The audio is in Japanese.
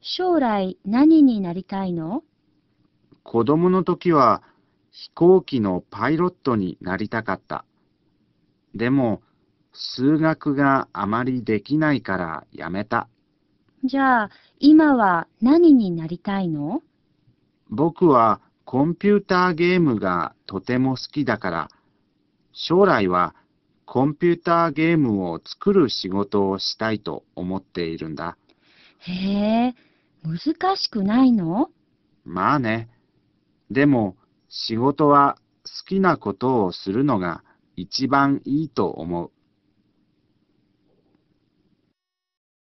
将来何になりたいの？ 子供の時は飛行機のパイロットになりたかった。でも、数学があまりできないからやめた。 じゃあ、今は何になりたいの？ 僕はコンピューターゲームがとても好きだから、将来はコンピューターゲームを作る仕事をしたいと思っているんだ。 へえ、難しくないの？ まあね。でも仕事は好きなことをするのが一番いいと思う。